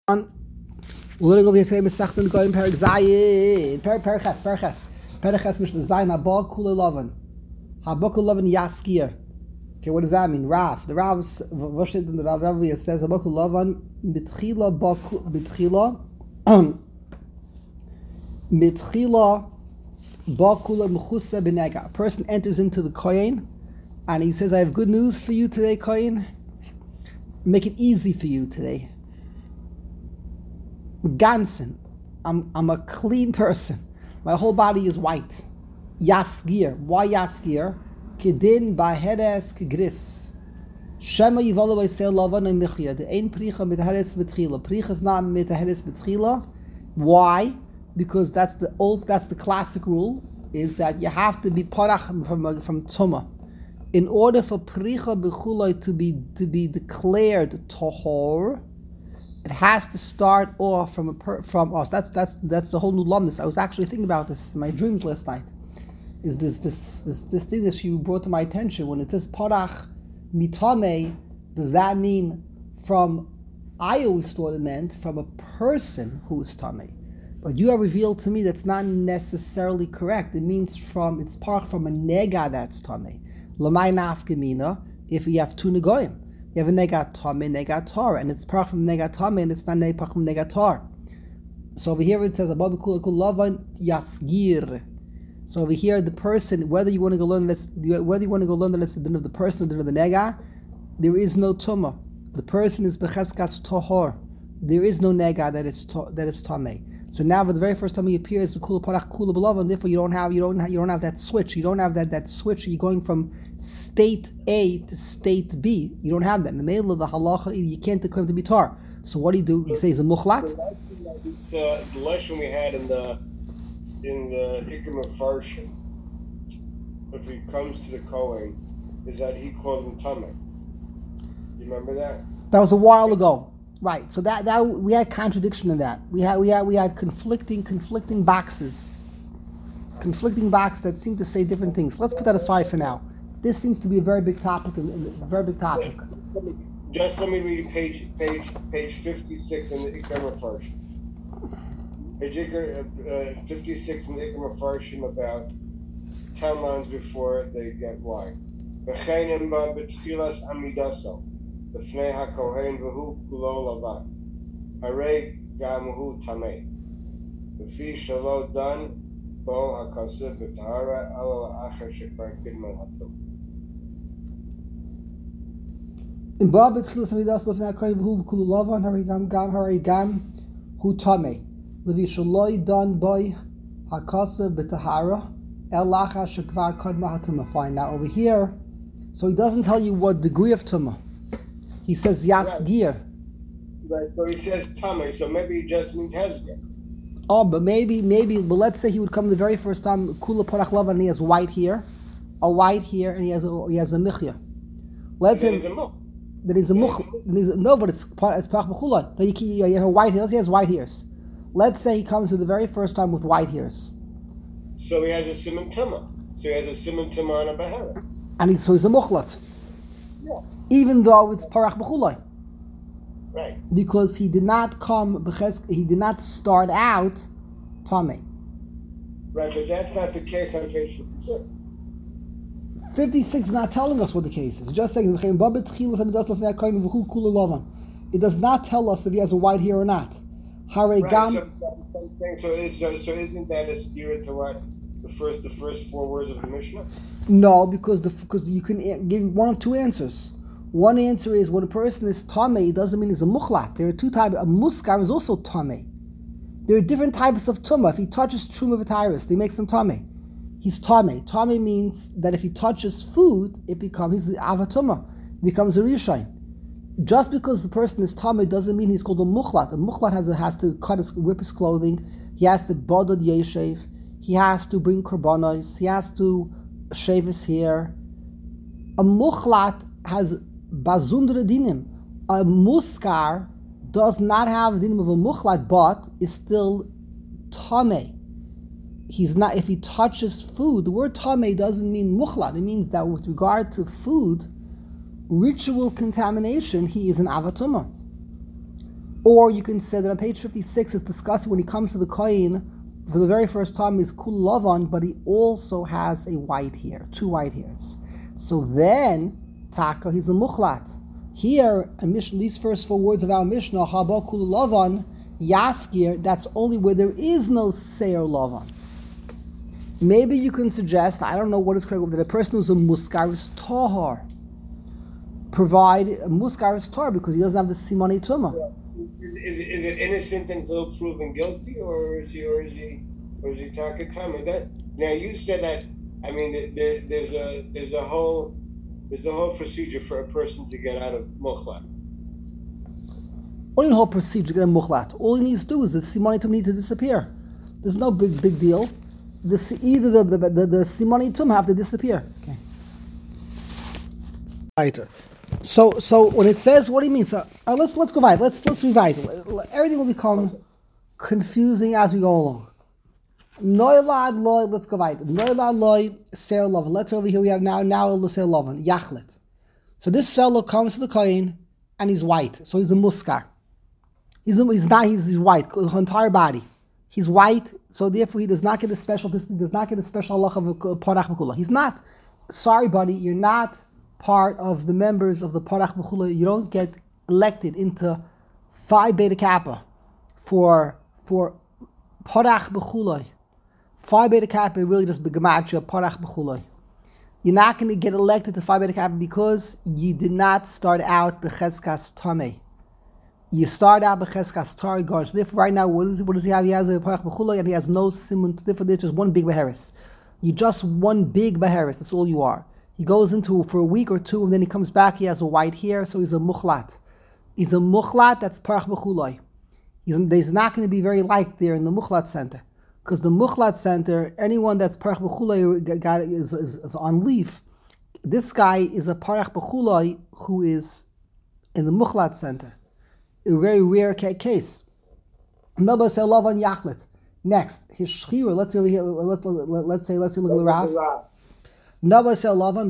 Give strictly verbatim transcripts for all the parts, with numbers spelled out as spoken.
We're going to go over here today, Mesachtan Goyim Perik Zayin, Perik Periches, Periches, Periches Mishnah Zayin, Habak Kula Lovan, Habak Kula Lovan Yaskir. Okay, what does that mean? Rav. The Rav's, Vashit in the Rav Rav says, Habak Kula Lovan, Mitchila, Mitchila, Mitchila, Bakula Mechusa Benega. A person enters into the Kohen, and he says, I have good news for you today, Kohen. Make it easy for you today. Gansen, I'm I'm a clean person. My whole body is white. Yaskir. Why Yaskir? Kedin baheres kegris. Shema yivolu v'yisel lavan michya. The ein pricha mit heres betchila. Pricha is not mit heres betchila. Why? Because that's the old. That's the classic rule. Is that you have to be parach from from tuma. In order for pricha b'chuloi to be to be declared tohor, it has to start off from a per, from us. That's that's that's the whole new lumnus. I was actually thinking about this in my dreams last night. Is this this this this thing that you brought to my attention when it says parach mitame? Does that mean from? I always thought it meant from a person who is tame, but you have revealed to me that's not necessarily correct. It means from it's parach from a nega that's tame. Lamai nafkamina if you have two negoim. You have a negatame, negatar, and it's parach from negatame, and it's not parach from negatar. So over here it says above kula kulavan yasgir. So over here the person, whether you want to go learn this, whether you want to go learn the lesson of the person or the of the nega, there is no tuma. The person is becheskas tohor. There is no nega that is to, that is tame. So now for the very first time he appears the kula parach kula belav, and therefore you don't have you don't have, you don't have that switch. You don't have that that switch. You're going from state A to state B. You don't have that. In the middle of the halacha, you can't declare to be tar. So what do you do? You say he's a mukhlat. It's uh, the lesson we had in the in the Ikrim of Farshim. If he comes to the Kohen, is that he called him Tameh. You remember that? That was a while ago. Right, so that, that we had contradiction in that. We had we had we had conflicting conflicting boxes, conflicting boxes that seem to say different things. Let's put that aside for now. This seems to be a very big topic, a very big topic. Just let me read page page page fifty-six in the Ikram Farshim. Page uh, fifty-six in the Ikram Farshim about ten lines before they get why. V'cheinem ba b'tchilas amidaso. B'fnei hakohen v'hu kulo lavan. Harei gam hu tamei. V'fi shalo dan bo hakasif v'tahara alo la'acher shekvar kidman hatum. In ba b'tchilas amidas lefnei hakohen v'hu kulo lavan harei gam gam harei gam hu tamei. V'fi shalo dan bo hakasif v'tahara el la'acher shekvar kidman hatum. Fine. Now over here, so he doesn't tell you what degree of tumah. He says Yasgir. Right. So he says Tameh, so maybe he just means Hezgir. Oh, but maybe, maybe, but let's say he would come the very first time, Kula Parach Lavan, and he has white here, a white here, and he has a, he has a Michya. Let's say. That is a Mukh. No, but it's it's Parach B'chulon. No, you, can, you have a white hair. Let's say he has white hairs. Let's say he comes to the very first time with white hairs. So he has a Simon Tumah. So he has a Simon Tumah and a Behara. And he's, so he's a Mukhlat. Yeah. Even though it's Parach B'chulon. Right. Because he did not come, he did not start out Tameh. Right, but that's not the case on page fifty-six. fifty-six is not telling us what the case is. It's just saying, it does not tell us if he has a white hair or not. Right, so, so, is, so, so isn't that a steer to what the first the first four words of the Mishnah? No, because the because you can give one of two answers. One answer is when a person is tameh, it doesn't mean he's a mukhlat. There are two types. A muskar is also tameh. There are different types of tumah. If he touches truma v'tyrus, he makes him tameh. He's tameh. Tameh means that if he touches food, it becomes he's avatuma. It becomes a rishon. Just because the person is tameh doesn't mean he's called a mukhlat. A mukhlat has, a, has to cut his, rip his clothing. He has to bodad yeshev. He has to bring korbanos. He has to shave his hair. A mukhlat has bazundre dinim. A muskar does not have the dinim of a mukhlat, but is still tameh. He's not. If he touches food, the word tameh doesn't mean mukhlat. It means that with regard to food, ritual contamination, he is an avatuma. Or you can say that on page fifty-six it's discussing when he comes to the kohen for the very first time is kul lavan, but he also has a white hair, two white hairs. So then, taka, he's a muchlat. Here, a Mishnah, these first four words of our Mishnah, haba kul lavan, yaskir, that's only where there is no seir lavan. Maybe you can suggest, I don't know what is correct, that a person who's a muskaris tahar provide a muskaris tahar because he doesn't have the simani tumah. Is, is it innocent until proven guilty, or is he, or is he, or is he talking time? That now you said that. I mean, there, there's a there's a whole there's a whole procedure for a person to get out of mukhlat. What do you mean whole procedure to get a mukhlat? All he needs to do is the simani tum need to disappear. There's no big big deal. The either the the the, the simani tum have to disappear. Okay. Right. So, so when it says, what do you mean? So, uh, let's let's go right. Let's let's revise. Everything will become confusing as we go along. Noilad loy. Let's go right. Noilad loy ser lovan. Let's over here. We have now now the ser lovan yachlet. So this fellow comes to the kohen and he's white. So he's a muskar. He's a, he's not. He's, he's white. His entire body. He's white. So therefore, he does not get a special. He does not get a special halacha of parach b'kula. He's not. Sorry, buddy. You're not part of the members of the Parach B'chula. You don't get elected into Phi Beta Kappa for for Parach B'chula. Phi Beta Kappa really just begematria Parach B'chula. You're not going to get elected to Phi Beta Kappa because you did not start out B'cheskas Tameh. You start out B'cheskas Targar. So therefore right now, what, is, what does he have? He has a Parach B'chula and he has no simon. Therefore there's just one big Beheris. You're just one big Beheris. That's all you are. He goes into for a week or two, and then he comes back. He has a white hair, so he's a mukhlat. He's a mukhlat that's parach b'chulai. He's, he's not going to be very liked there in the mukhlat center, because the mukhlat center, anyone that's parach b'chulai got is, is, is on leave. This guy is a parach b'chulai who is in the mukhlat center. A very rare case. Next, his shchira. Let's say let's let's say let's say look at the Rav. After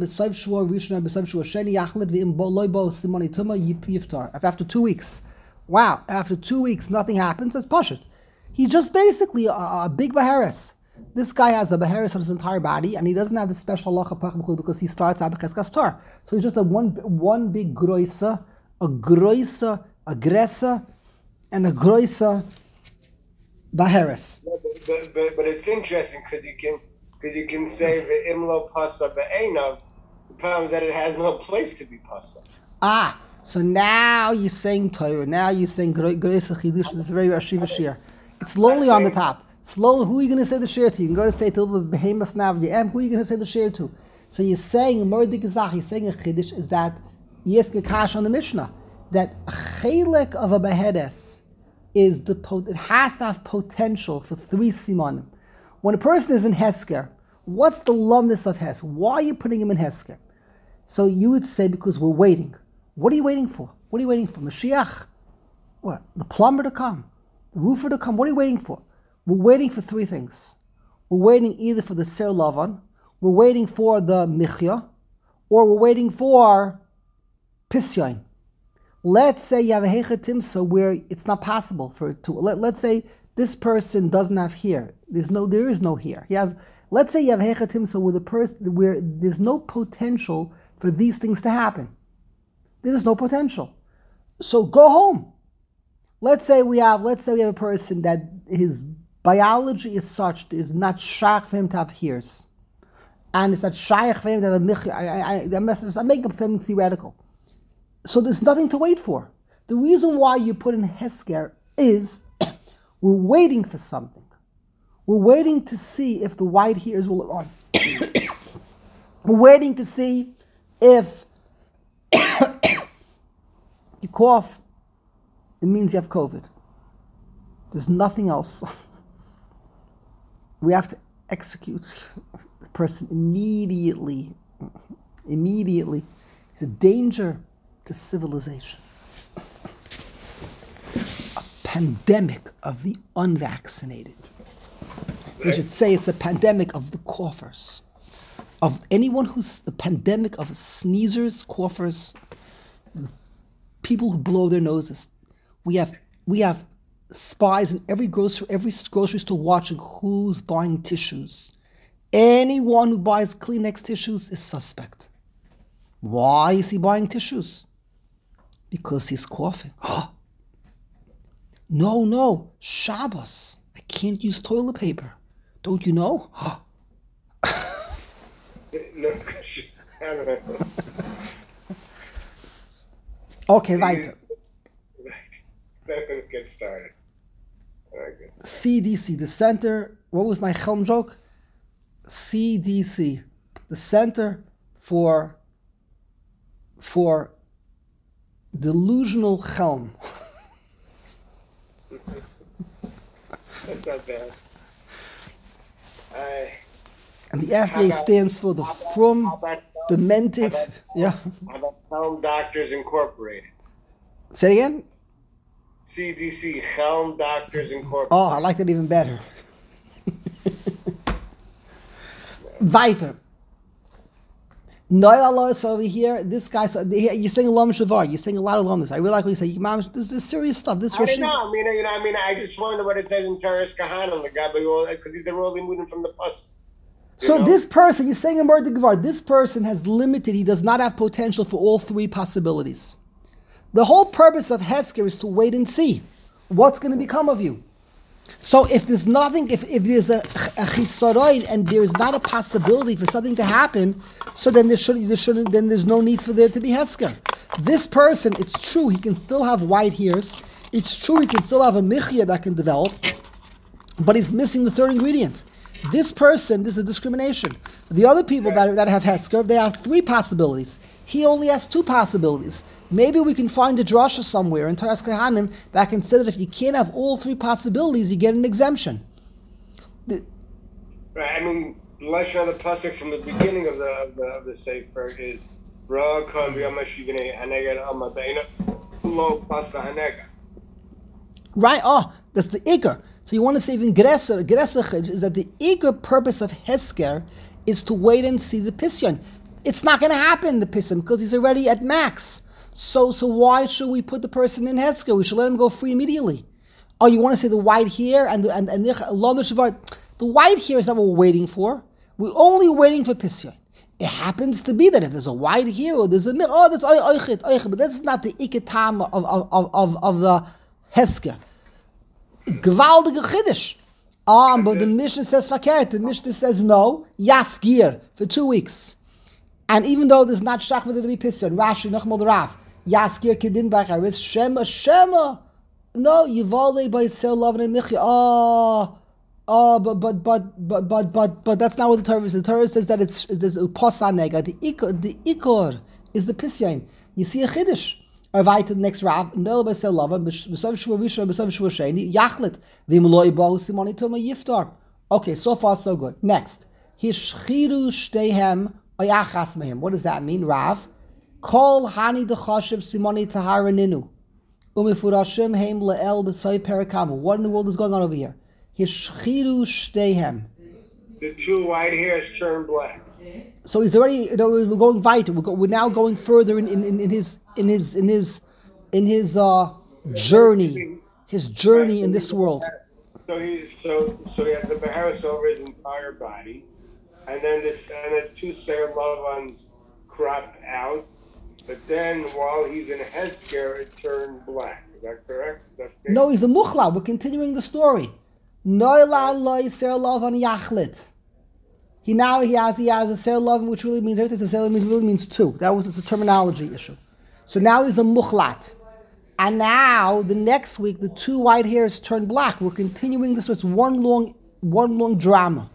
two weeks, wow! After two weeks, nothing happens. That's pashut. He's just basically a, a big baharis. This guy has the baharis on his entire body, and he doesn't have the special halacha pachim because he starts out b'cheskas tar. So he's just a one one big groisa, a groisa, a gresa, and a groisa baharis. Yeah, but, but, but it's interesting because you can. Because you can say the imlo pasa be'enav. The problem is that it has no place to be pasa. Ah, so now you're saying Torah. Now you're saying Gereisa Chidush. This is very Rashiva Shir. It's slowly on the top. Slowly, who are you going to say the shir to? You can go to say to the behemoth nav yem. Who are you going to say the shir to? So you're saying a mordik gazach. You're saying a chiddush is that yes, gekash on the Mishnah that chelek of a behedes is the it has to have potential for three simanim. When a person is in Hesker, what's the lumness of Hesker? Why are you putting him in Hesker? So you would say, because we're waiting. What are you waiting for? What are you waiting for? Mashiach? What? The plumber to come? The roofer to come? What are you waiting for? We're waiting for three things. We're waiting either for the Ser Lavan, we're waiting for the Michya, or we're waiting for Pisyain. Let's say you have a Hecha Timsa where it's not possible for it to. Let, let's say this person doesn't have hair. There's no, there is no hair. He has. Let's say you have Hecha Timsa where the person where there's no potential for these things to happen. There's no potential. So go home. Let's say we have. Let's say we have a person that his biology is such that it's not shaykh for him to have hairs, and it's not shaykh for him to have a michya. I, I, I, I make up them theoretical. So there's nothing to wait for. The reason why you put in Hesker is we're waiting for something. We're waiting to see if the white hairs will. Oh, we're waiting to see if you cough. It means you have COVID. There's nothing else. We have to execute the person immediately. Immediately. It's a danger to civilization. A pandemic of the unvaccinated. We should say it's a pandemic of the coughers. Of anyone who's the pandemic of sneezers, coughers, people who blow their noses. We have we have spies in every grocery, every grocery store watching who's buying tissues. Anyone who buys Kleenex tissues is suspect. Why is he buying tissues? Because he's coughing. no, no, Shabbos. I can't use toilet paper. Don't you know? Okay, weiter. Let me get started. C D C, the center. What was my Chelm joke? C D C, the Center for for Delusional Chelm. That's not bad. I, and the F D A about, stands for the From about, Demented. How about, yeah. How about Chelm Doctors Incorporated? Say it again? C D C, Chelm Doctors Incorporated. Oh, I like that even better. Weiter. Noel Allah is over here. This guy, so you're saying Lam Shavar. You're saying a lot of Lamdas. I really like what you say. This is serious stuff. This I don't know. I mean, you know, I mean, I just wonder what it says in Teres Kahanim, the guy, because he's a really moving from the bus. So know? This person, you're saying in Murder Gvar, this person has limited. He does not have potential for all three possibilities. The whole purpose of Hesker is to wait and see what's going to become of you. So if there's nothing, if, if there's a, a chisaron and there's not a possibility for something to happen, so then there should there shouldn't then there's no need for there to be Hesker. This person, it's true, he can still have white hairs. It's true, he can still have a michya that can develop, but he's missing the third ingredient. This person, this is discrimination. The other people that, that have Hesker, they have three possibilities. He only has two possibilities. Maybe we can find a drasha somewhere in Teres Kahanim that can say that if you can't have all three possibilities, you get an exemption. The, right. I mean, the lashon of the pasuk from the beginning of the of the, of the sefer is Ra Kam B'Yamashivnei Haneged Amadeina Lo Pasa Hanega. Right. Oh, that's the ikar. So you want to say even Gresser, Gresser is that the ikar purpose of Hesker is to wait and see the Pisyon. It's not going to happen, the Pisyon, because he's already at max. So so why should we put the person in Hesker? We should let him go free immediately. Oh, you want to say the white hair and the and, and the, the white hair is not what we're waiting for. We're only waiting for Pisyon. It happens to be that if there's a white hair or there's a oh that's oichet oichet, but that's not the iketam of of of of, of the Hesker. Gewaltige Chiddush. Ah, but the Mishnah says fakert. The Mishnah says no. Yasgir for two weeks. And even though there's not shachva to be Pisyon, Rashi Nachmal Rav. Yaskir Kedin Bacharis, Shema, Shema. No, Yivale by Sir Lavan and Michya. Oh, oh, but but but but but but but that's not what the Torah says. The Torah says that it's there's Uposa Nega. The Ikor, the Ikor is the Pisyon. You see a Chiddush. Or right to the next Rav, no by Sir Lavan, Besav Shua Rishon, Besav Shua Sheni, Yachlet, Vimloi Bo Simoni Toma Yiftar. Okay, so far so good. Next. Hishchiru Shtehem Oyachas Mehem. What does that mean, Rav? Kol hani dechashiv simoni tahara ninu. Umifurashim heim le'el b'soy perikamu. What in the world is going on over here? Hishchiru shtehem. The two white hairs turn black. So he's already, you know, we're going weiter. We're, go, we're now going further in, in, in, in his in his in his in his uh, journey, his journey in this world. So he so so he has a beharis over his entire body, and then this and the two Sarah Lavans crop out. But then, while he's in Hesker, it turned black. Is that correct? That's no, he's a muchla. We're continuing the story. Noila loy ser lavan yachlit. He now he has he has a ser lavan, which really means everything. Ser lavan really means two. That was it's a terminology issue. So now he's a muchlat, and now the next week the two white hairs turn black. We're continuing this. So it's one long one long drama.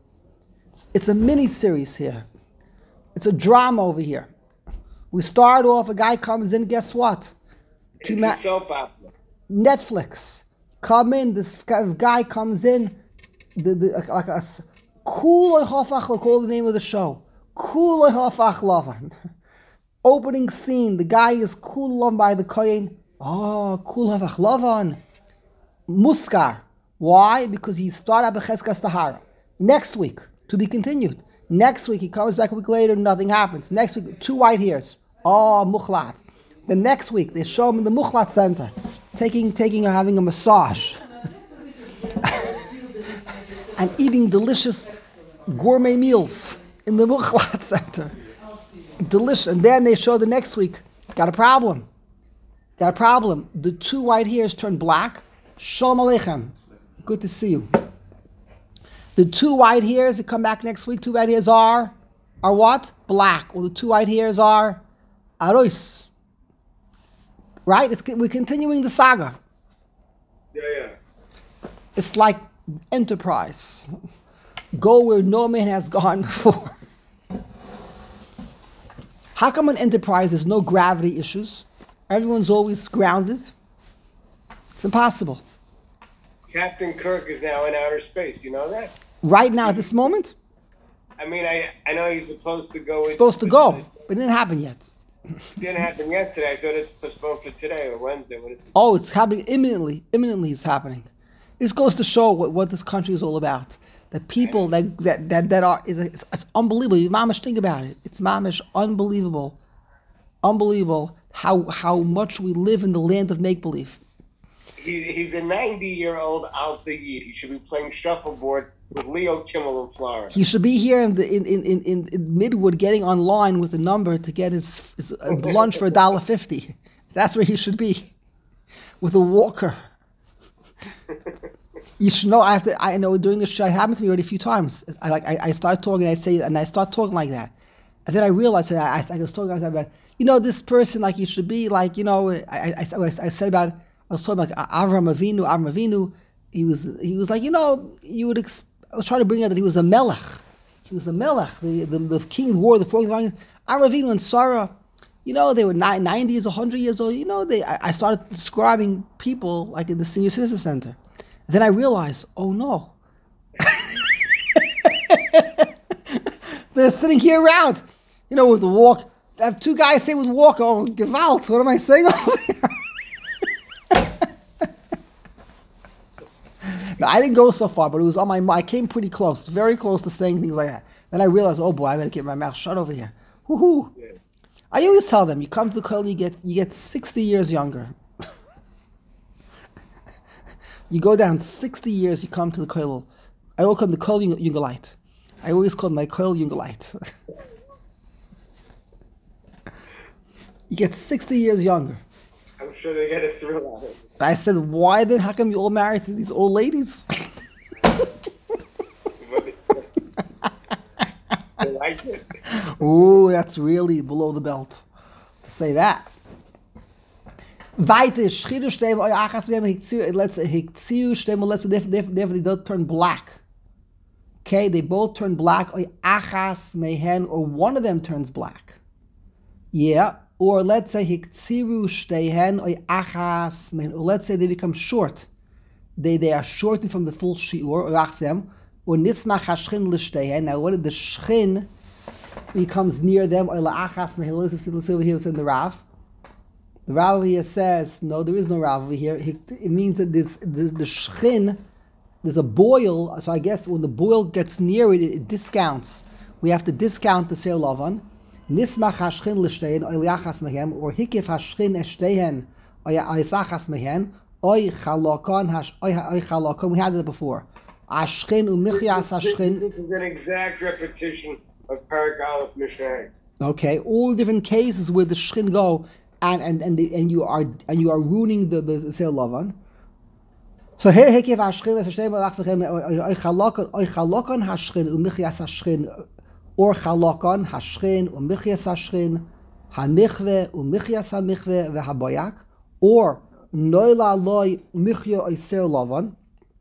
It's a mini series here. It's a drama over here. We start off, a guy comes in, guess what? It's a soap opera. Netflix. Come in, this guy comes in, the, the, like a cool hafach, call the name of the show. Cool hafach lavan. Opening scene, the guy is cool by the kohen. Oh, cool hafach lavan. Muskar. Why? Because he started Becheskas Tahara. Next week, to be continued. Next week, he comes back a week later, nothing happens. Next week, two white hairs. Oh, muchlat. The next week, they show him in the muchlat center. taking, taking or having a massage, and eating delicious gourmet meals in the Mukhlat Center. Delicious. And then they show the next week, got a problem. Got a problem. The two white hairs turned black. Shalom Aleichem. Good to see you. The two white hairs that come back next week, two white hairs are, are what? Black. Well, the two white hairs are Arois. Right? It's, we're continuing the saga. Yeah, yeah. It's like Enterprise. Go where no man has gone before. How come in Enterprise there's no gravity issues? Everyone's always grounded. It's impossible. Captain Kirk is now in outer space. You know that? Right now, at this moment? I mean, I I know he's supposed to go. Supposed to go, but it didn't happen yet. It didn't happen yesterday. I thought it's postponed for today or Wednesday. What it, Oh, it's happening imminently. Imminently, it's happening. This goes to show what, what this country is all about. That people that that that, that are it's, it's unbelievable. You mamish think about it. It's mamish unbelievable, unbelievable how how much we live in the land of make believe. he, he's a ninety-year-old Al Biggie. He should be playing shuffleboard with Leo Kimmel in Florida. He should be here in the in in, in, in, in Midwood, getting online with a number to get his, his uh, lunch for a dollar fifty. That's where he should be, with a walker. You should know. I have to. I know during the show, it happened to me already a few times. I like. I, I start talking. I say, and I start talking like that, and then I realized that I, I was talking about, you know, this person like you should be like, you know. I I, I, I said about. I was talking about Avram Avinu. Avram Avinu. He was. He was like, you know, you would. Exp- I was trying to bring out that he was a melech. He was a melech, the the, the king of war, the fourth king. Avram Avinu and Sarah. You know, they were ninety years, one hundred years old. You know, they. I, I started describing people like in the senior citizen center. Then I realized, oh no. They're sitting here around, you know, with the walk. I have two guys say with walk, oh, Gewalt, what am I saying over here? No, I didn't go so far, but it was on my mind. I came pretty close, very close to saying things like that. Then I realized, oh boy, I better get my mouth shut over here. Woohoo. Yeah. I always tell them, you come to the Kollel, you get you get sixty years younger. You go down sixty years, you come to the Kollel. I always call them the Kollel Jungelite. I always call my Kollel Jungelite. You get sixty years younger. I'm sure they get a thrill out of it. I said, why then? How come you all married to these old ladies? They like it. Ooh, that's really below the belt to say that. Weiter, Schridu stem, oi achas vem hikziu, let's hikziu stem, let's they they don't turn black. Okay, they both turn black. Oi achas mehen, or one of them turns black. Yeah, or let's say hikziu stehen, oi achas mehen, or let's say they become short. They they are shortened from the full shiur, or achsem, or nismach hashchin l'stehen. Now, what did the shchin becomes near them? Oi la'achas mehen. Let's see over here. It's in the Rav. The Rav over here says, no, there is no Rav over here. It means that this, the, the shchin, there's a boil, so I guess when the boil gets near it, it, it discounts. We have to discount the Seir Lavan. Nismach hashchin l'shtehen, oy liachas mehem, or hikif hashchin eshtehen, oy aisachas mehen, oy chalokon, oy chalokon, we had it before. Ashchin u'michyas hashchin. This is an exact repetition of Parak Aleph Mishnah. Okay, all different cases where the shchin go, And and and, the, and you are and you are ruining the the Seir Lavan. So here hekif hashchin es shtei malach zachem oy chalokon oy chalokon hashchin u'michyas hashchin or chalokon hashchin u'michyas hashchin hamichve u'michyas hamichve vehaboyak or noila loy michya oy Seir Lavan.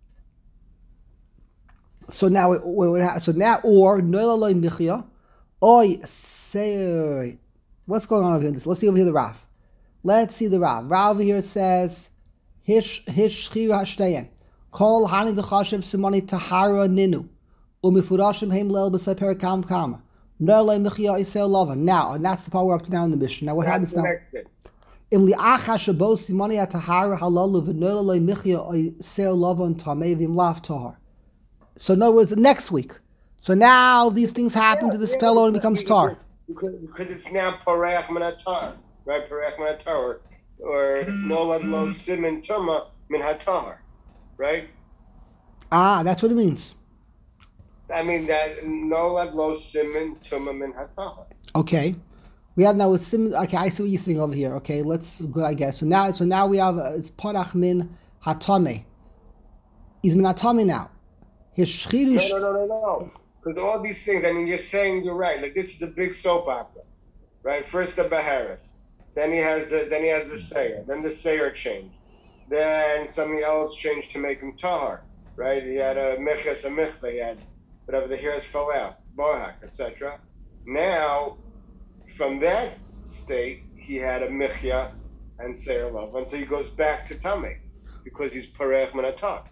So now so now or noila loy michya oy Seir. What's going on over here? Let's see over here the Rav. Let's see the Rav. Rav over here says, Hish Hish Shchiru Hashteyen. Kol Hani Dechashiv Simoni Tahara Ninu. Umifurashim Heim Lel B'Sei Perakam Kama. Nerle Michya Yisrael Lava. Now, and that's the part we're up to now in the mission. Now what happens now? Im Li'acha Shabo Simoni Tahara Halalu V'Nerle Michya Yisrael Lava and Tamei Vim Lav Tahar. So in other words, next week. So now these things happen to this fellow and he becomes tar. Because, because it's now Parach Manatar, right? Parach Manatar. or nolad lo simin tuma min hatahar, right? Ah, that's what it means. I mean that nolad lo simin tuma min hatahar. Okay. We have now a sim. Okay, I see what you're saying over here. Okay, let's good, I guess. So now, so now we have uh, it's parach min hatame. He's min hatame now. His shchirush. No, no, no, no, no. Because all these things, I mean, you're saying you're right. Like this is a big soap opera, right? First the Baharis, then he has the then he has the Sayer, then the Sayer changed, then something else changed to make him tahar, right? He had a miches, a michla, he had whatever the hairs fell out, bohak, et cetera. Now, from that state, he had a michya and Sayer love, and so he goes back to tummy because he's parech minatak.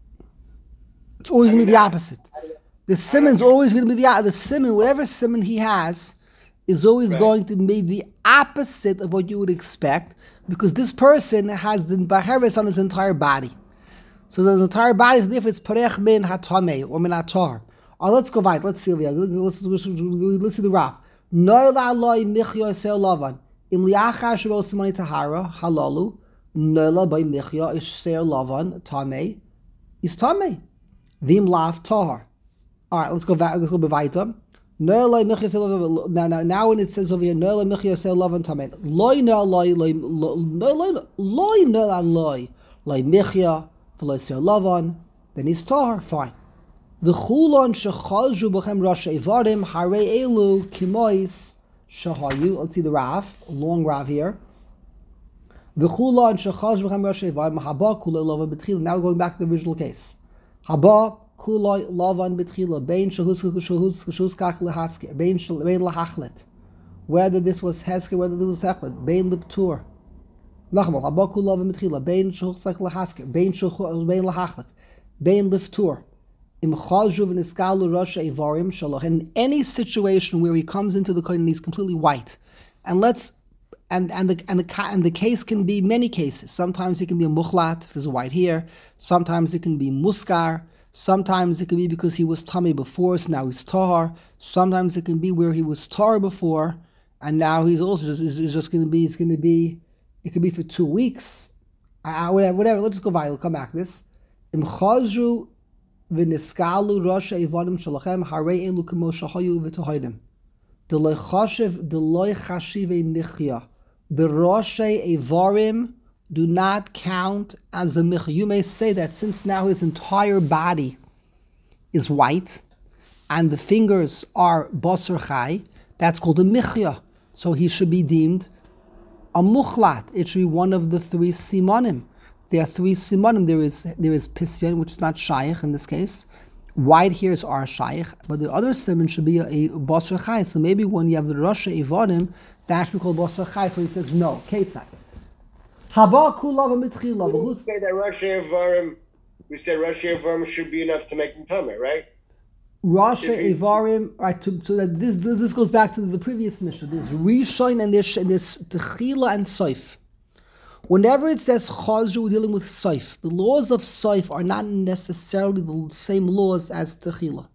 It's always I going to mean, be the I- opposite. The simon's always going to be the the simon. Whatever simon he has is always Right. going to be the opposite of what you would expect, because this person has the baharis on his entire body. So the entire body is different. It's parech min hatame or min hatar. Oh, let's go right. Let's see over here. Let's, let's, let's see the Raf. Noila aloi michya yisrael lavan im liachar shebo simoni tahara halalu noila by michya yisrael lavan tame is tame vim lav tahar. All right, let's go back. Let's go weiter. Noila michya yisrael lavan. Now, now, now when it says over here, noila michya yisrael lavan tame loy no loy loy loy loy no loy loy michya v'loy yisrael lavan, then he's tahar. Fine. The chulon shechalju b'chem rosh evarim harei elu kimois shahayu. Let's see the Rav, a long Rav here. The chulon shechalju b'chem rosh evarim haba kulay lavan betchila. Now we're going back to the original case. Haba kulay lavan betchila bein shehus shehus shehuskach lehaske bein shel bein lahachlet. Whether this was heske, whether this was hechlet, bein liptur. Nachmal haba kulay lavan betchila bein shehuskach lehaske bein shehus bein lahachlet bein liftur. In any situation where he comes into the kohen and he's completely white, and let's and and the and the and the case can be many cases. Sometimes it can be a mukhlat if there's a white hair. Sometimes it can be muskar. Sometimes it can be because he was tummy before, so now he's tahar. Sometimes it can be where he was tahar before, and now he's also just is just going to be. It's going to be. It could be for two weeks. I, I, whatever, whatever. Let's go by. We'll come back to this. Imchazru. V'niskalu rosh evarim shalachem harei elu kemo shahayu v'tohaydim. The loy chashiv, the loy chashive michya. The rosh evarim do not count as a michya. You may say that since now his entire body is white, and the fingers are basar chai, that's called a michya. So he should be deemed a muchlat. It should be one of the three simonim. There are three simanim. There is there is pisyon, which is not shaykh in this case. White hairs are shaykh, but the other simon should be a, a basar chai. So maybe when you have the Rosh Evarim, that should be called basar chai. So he says no. Ketzai. Haba kulav mitchila. We say that Rosh Evarim, we say Rosh Evarim should be enough to make him tummy, right? Rosh If he- Evarim. Right. To, so that this, this this goes back to the previous mission. There's Rishon and there's there's Techila and Soif. Whenever it says Chazru, we're dealing with Saif. The laws of Saif are not necessarily the same laws as Techila.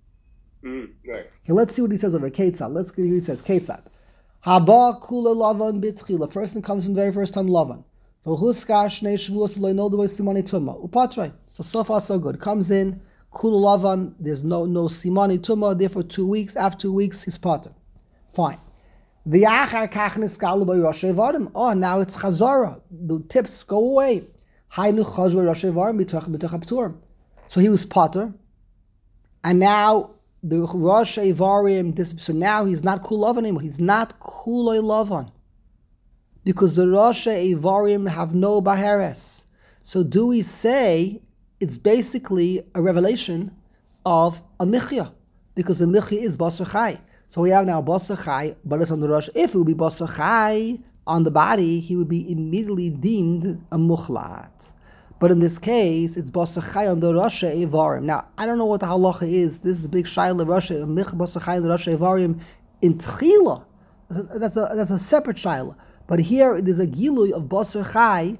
Mm, right. Okay, let's see what he says over Ketzad. Let's see what he says. Ketzad. Haba kula lavan bitchila. Person comes in the very first time lavan. V'huskar shnei shvuos v'lo know the way simani tuma. Upatray. So so far so good. Comes in kula lavan. There's no no simani tuma. Therefore, two weeks. After two weeks, he's pater. Fine. The achar kachnis galu by Rosh Evarim. Oh, now it's chazara. The tips go away. Haynu chaz by Rosh Evarim b'toch b'toch aptur. So he was pater, and now the Rosh Evarim. This so now he's not kul lavan anymore. He's not kuloi lavan because the Rosh Evarim have no baheres. So do we say it's basically a revelation of a michya because the michya is basar chai. So we have now basar chai, but it's on the rosh. If it would be basar chai on the body, he would be immediately deemed a muchlat. But in this case, it's basar chai on the rosh evarim. Now I don't know what the halacha is. This is a big shaila rosh mich basar chai on the rosh evarim in tchila. That's a that's a separate shaila. But here there's a gilui of basar chai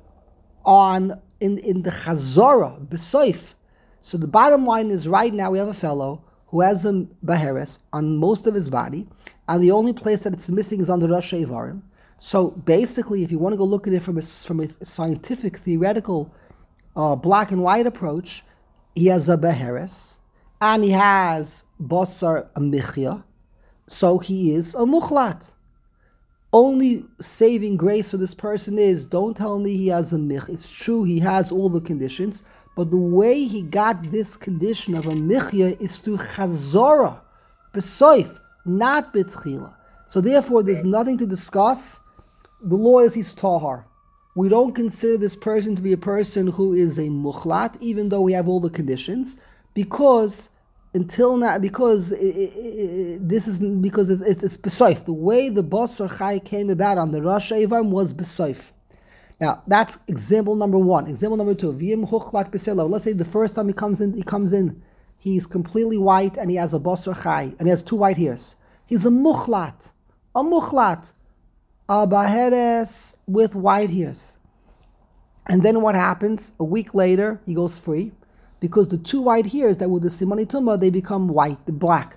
on in in the chazara b'soif. So the bottom line is right now we have a fellow who has a baheres on most of his body, and the only place that it's missing is on the Rosh Evarim. So basically, if you want to go look at it from a, from a scientific, theoretical, uh, black and white approach, he has a beheres, and he has basar michya, so he is a mukhlat. Only saving grace for this person is, don't tell me he has a mich. It's true, he has all the conditions, but the way he got this condition of a michya is through chazorah, besoif, not betchila. So therefore, there's nothing to discuss. The law is he's tahar. We don't consider this person to be a person who is a mukhlat, even though we have all the conditions, because until now, because it, it, it, this is because it's, it's, it's besoif. The way the basar chai came about on the Rosh Eivarm was besoif. Now that's example number one. Example number two. V'im huchlat b'selo. Let's say the first time he comes in, he comes in, he's completely white and he has a basar chai and he has two white hairs. He's a mukhlat, a mukhlat. A baheres with white hairs. And then what happens? A week later, he goes free, because the two white hairs that were the simani tumah, they become white, the black.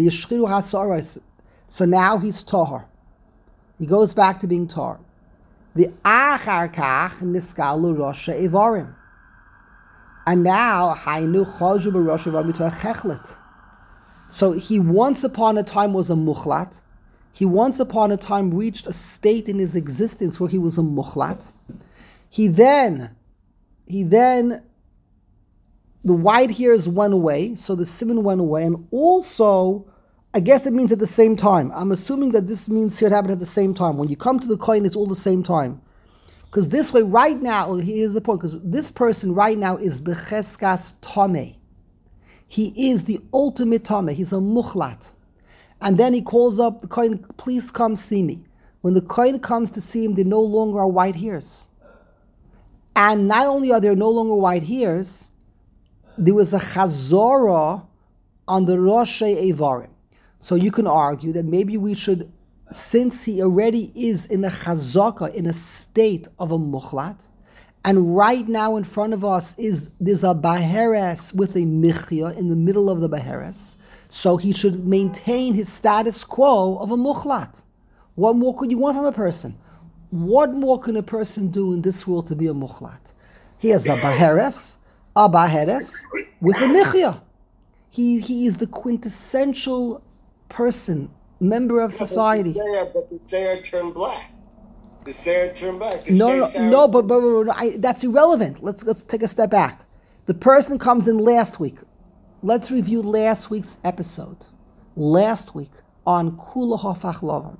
So now he's tahar. He goes back to being tahar. The achar kach niskalu rosha evarim. And now haynu chaju b'rosha evarim to a chechlet. So he once upon a time was a mukhlat. He once upon a time reached a state in his existence where he was a mukhlat. He then, he then, the white hairs went away, so the siman went away, and also, I guess it means at the same time. I'm assuming that this means here it happened at the same time. When you come to the coin, it's all the same time. Because this way, right now, here's the point, because this person right now is becheskas tameh. He is the ultimate tameh. He's a mukhlat. And then he calls up the kohen, please come see me. When the kohen comes to see him, there no longer are white hairs. And not only are there no longer white hairs, there was a chazorah on the Rosh Eivarim. So you can argue that maybe we should, since he already is in a chazaka, in a state of a mukhlat, and right now in front of us is there's a baheres with a michya in the middle of the baheres, so he should maintain his status quo of a mukhlat. What more could you want from a person? What more can a person do in this world to be a mukhlat? He has a baheres, a baheres with a michya. He he is the quintessential person, member of society. But the Seir turned black. The Seir turned black. The No, no, Seir no, but, but, but I, that's irrelevant. Let's let's take a step back. The person comes in last week. Let's review last week's episode. Last week on Kula Hafach Lavan.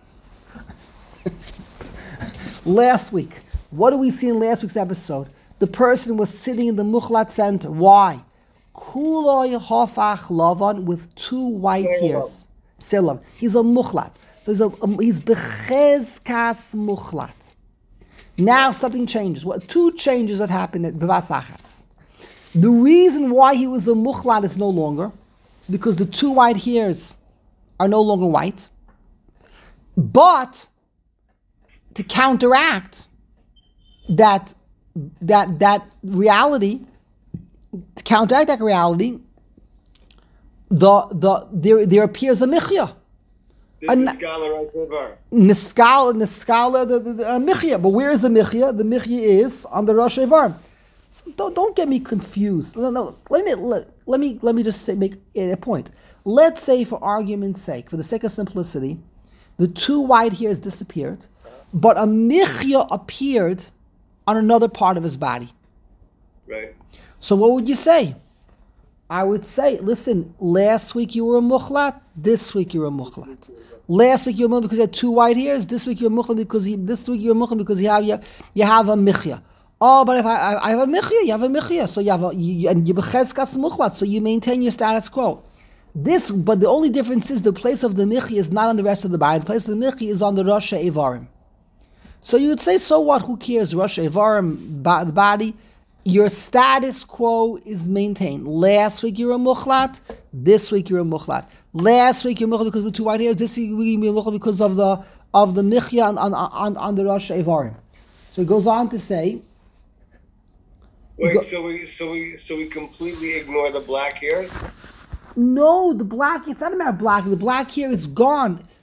Last week, what do we see in last week's episode? The person was sitting in the Mukhlat center. Why? Kuloi Hafach Lavan with two white hairs. Silam. He's a Mukhlat. So he's, a, um, he's Bechezkas Mukhlat. Now something changes. What two changes that happened at Bevasachas. The reason why he was a mukhlat is no longer, because the two white hairs are no longer white. But to counteract that that that reality, to counteract that reality, the the there there appears a michya. This is the scholar right there. Niskal, niskala, the, the, the uh, michya. But where is the michya? The michya is on the Rosh Eivarm. So don't don't get me confused. No, no. Let me let, let me let me just say, make a point. Let's say, for argument's sake, for the sake of simplicity, the two white hairs disappeared, but a michya appeared on another part of his body. Right. So what would you say? I would say, listen, last week you were a mukhlat, this week you're a mukhlat. Last week you were a mukhlat because you had two white hairs, this week you're a mukhlat because you, this week you're a mukhlat because you have you, you have a michya. Oh, but if I, I, I have a michya, you have a michya, so you have a you, and you bechezkas mukhlat, so you maintain your status quo. This, but the only difference is the place of the michya is not on the rest of the body. The place of the michya is on the Rosh Eivarim. So you would say, so what? Who cares? Rosh Eivarim, ba- the body. Your status quo is maintained. Last week you're a mukhlat. This week you're a mukhlat. Last week you're a mukhlat because of the two white hairs. This week you're a mukhlat because of the of the michya on on, on, on the Rosh Eivarim. So he goes on to say. Wait, go, so we so we so we completely ignore the black hair? No, the black. It's not a matter of black. The black hair is gone.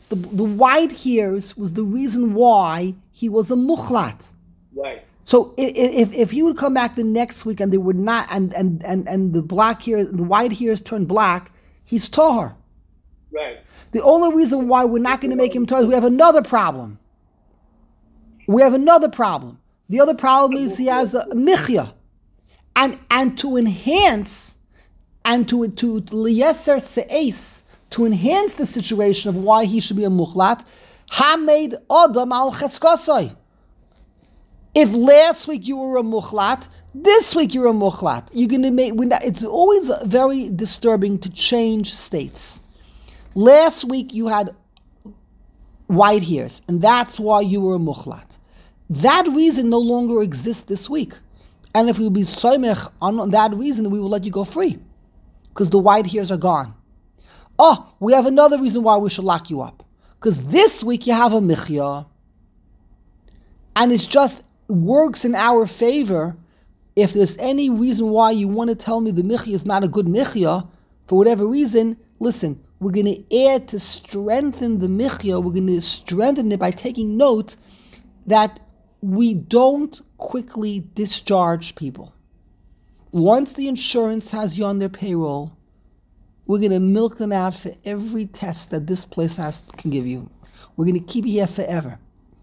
the, the white hairs was the reason why he was a mukhlat. Right. So if if he would come back the next week and they were not, and and and, and the black hair, the white hairs turned black, he's tahor. Right. The only reason why we're not going to make him tahor is we have another problem. We have another problem. The other problem is he has a michya, and and to enhance, and to to liyeser se'es, to enhance the situation of why he should be a mukhlat, hamed adam al cheskosai. If last week you were a mukhlat, this week you're a mukhlat. You're going to make. It's always very disturbing to change states. Last week you had white hairs, and that's why you were a mukhlat. That reason no longer exists this week. And if we would be soymech on that reason, we will let you go free. Because the white hairs are gone. Oh, we have another reason why we should lock you up. Because this week you have a michya. And it's just works in our favor. If there's any reason why you want to tell me the michya is not a good michya, for whatever reason, listen, we're going to add to strengthen the michya, we're going to strengthen it by taking note that we don't quickly discharge people. Once the insurance has you on their payroll, we're going to milk them out for every test that this place has can give you. We're going to keep you here forever.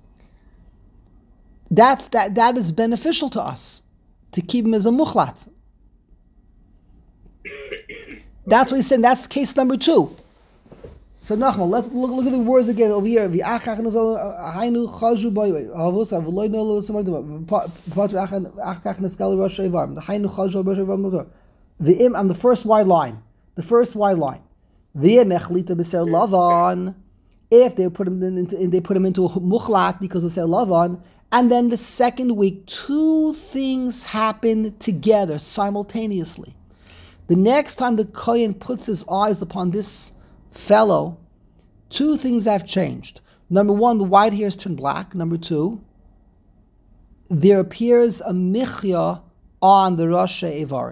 That's that. That is beneficial to us, to keep him as a mukhlat. That's what he's saying. That's case number two. So Nachman, let's look, look at the words again over here. The on the first wide line. The first wide line. If they put him into, they put him into a mukhlat because of ser lavan, and then the second week, two things happen together simultaneously. The next time the kohen puts his eyes upon this fellow, two things have changed. Number one, the white hairs turn black. Number two, there appears a michya on the Rosh Eivarim.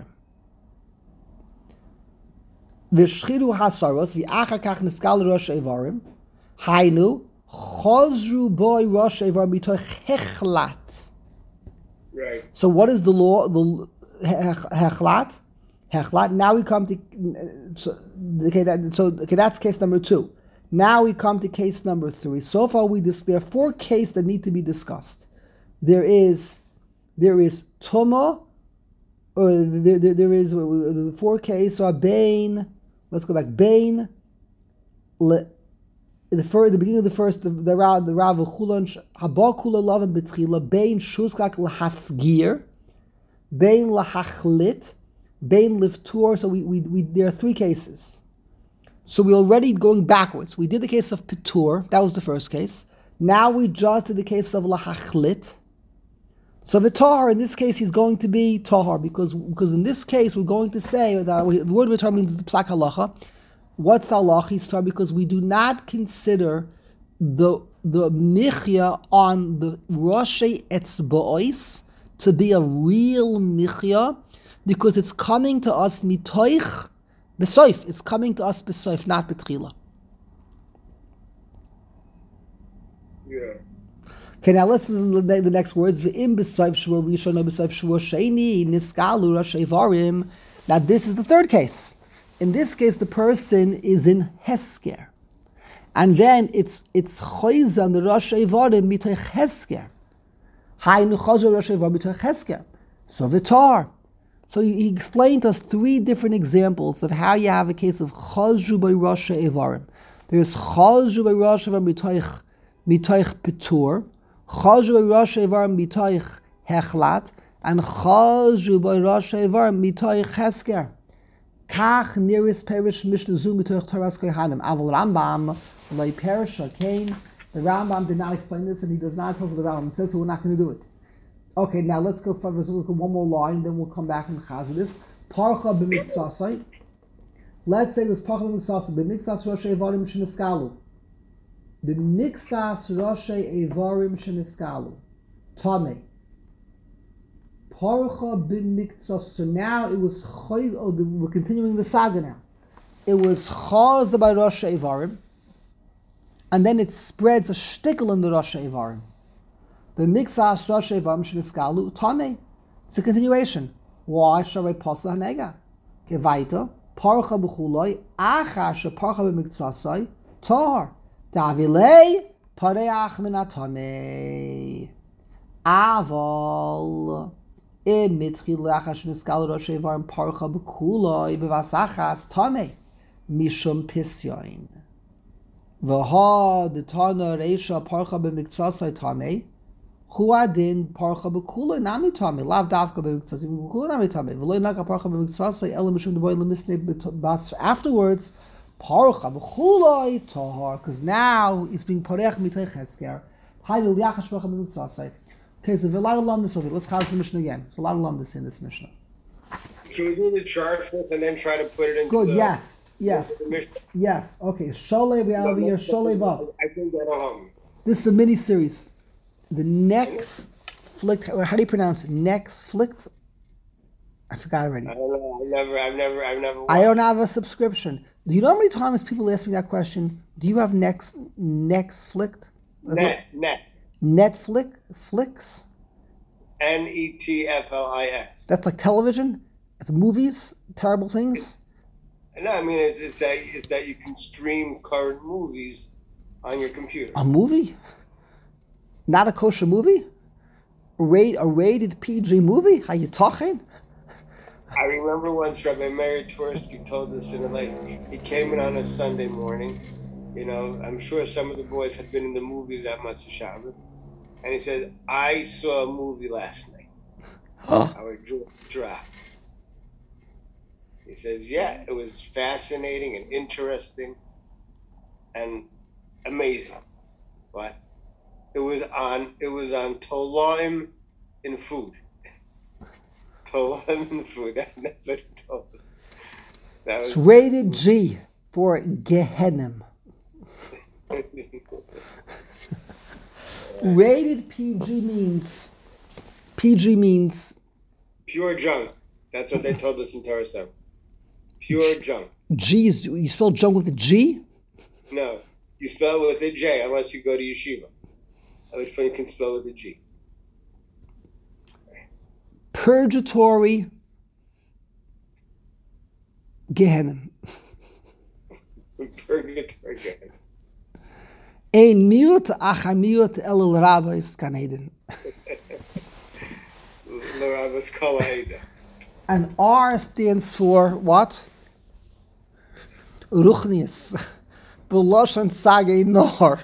V'shchiru hasaros v'achar kach niskal Rosh Eivarim hainu chozru boy Rosh Eivarim b'toich hechlat. Right. So what is the law? The hechlat. Hechlat. Now we come to so okay. That, so okay, that's case number two. Now we come to case number three. So far, we dis- there are four cases that need to be discussed. There is there is tuma, or there, there, there is the four cases. So bain. Let's go back. Bain. Le, the first, the beginning of the first, the the Rav, the Rav Chulon Haba Kula Lavan Betchila Bain Shuskak LaHasgir Bain LaHachlit. Bain Liftur, so we, we, we there are three cases. So we're already going backwards. We did the case of Pitur, that was the first case. Now we just did the case of Lahachlit. So the Tahar, in this case, he's going to be Tahar, because, because in this case, we're going to say that the word Vitar means the Psak Halacha. What's halacha? He's Tahar because we do not consider the the Michya on the Roshei Etzba'os to be a real Michya, because it's coming to us mitoich besoif. It's coming to us besoif, not betchila. Yeah. Okay, now listen to the, the next words. V'im besoif shvur rishon besoif shvur sheni niskalu Rosh Eivarim. Now this is the third case. In this case, the person is in hesker, and then it's it's choiz on the Rosh Eivarim mitoich hesker. Haynu chozer Rosh Eivarim mitoich hesker. So v'tar. So he explained to us three different examples of how you have a case of chazru by Rosh Eivarim. There's chazru by Rosh Eivarim mitoich mitoich pitur, chazru by Rosh Eivarim mitoich hechlat, and chazru by Rosh Eivarim mitoich hesker. Kach nearest perish mishnu zu mitoich taras kohanim. Aval Rambam lay perisha came. The Rambam did not explain this, and he does not talk to the Rambam. He says so we're not going to do it. Okay, now let's go for let's look at one more line, then we'll come back and chaz this. Parcha b'mitzasai. Let's say it was parcha b'mitzasai. B'mitzas Rosh Eivarim sheniskalu. B'mitzas Rosh Eivarim sheniskalu. Tamei. Parcha b'mitzas. So now it was choiz. Oh, we're continuing the saga now. It was chaz by Rosh Eivarim, and then it spreads a shtickle in the Rosh Ivarim. B'mixas Rosh Ivarim sheniskalu tamei. It's a continuation. Why shall I pass the hanega? Kevaita parcha b'chuloi achar sheparcha b'miktsasai tar davilei pareach min atamei. Aval im mitchil achar sheniskalu Rosh Ivarim parcha b'chuloi b'vasachas tamei mishum pisyoin. V'ha d'tana reisha parcha b'miktsasai tamei. Chuadin parcha b'kula nami tami lav davka b'miktsasai b'kula nami tami v'loy naka parcha b'miktsasai ela mishum d'boy lemisnei b'bas. Afterwards, parcha b'kula tahar, because now it's being parech mitoy chesker. Hainu liachash parcha b'miktsasai. Okay, so there's a lot of lumdus over here. Let's count the Mishnah again. There's a lot of lumdus in this Mishnah. Can we do the chart first and then try to put it into Good. the... Yes. Yes. Yes. Okay. Sholei v'yav here. Sholei vav. I think that um. This is a mini series. The next flick, how do you pronounce it? Next flicked? I forgot already. I don't know. I never, I've never, I've never. Watched. I don't have a subscription. Do you know how many times people ask me that question? Do you have next next flicked? Net, net. Netflix flicks. N E T F L I S. That's like television. It's movies. Terrible things. No, I mean it's it's that it's that you can stream current movies on your computer. A movie? Not a kosher movie? A, rate, a rated P G movie? How you talking? I remember once Rabbi Meir Twersky told us in a like he came in on a Sunday morning. You know, I'm sure some of the boys had been in the movies at Matzah Shabbat, and he said, "I saw a movie last night." Huh? Our jaw dropped. He says, "Yeah, it was fascinating and interesting and amazing, but it was on it was on Tolaim in food." Tolaim in food. That's what he told us. That was it's rated G for Gehenim. Rated P G means P G means pure junk. That's what they told us in Torah seven. Pure junk. G is, you spell junk with a G? No, you spell it with a J unless you go to yeshiva, at which point you can spell with a G. Purgatory Gehenim. Purgatory Gehenim. Ein miut achamiut el rabbis Ganeden. L'rabbis kol ha'eda. And R stands for what? Ruchnius. Beloshan Sage Nor.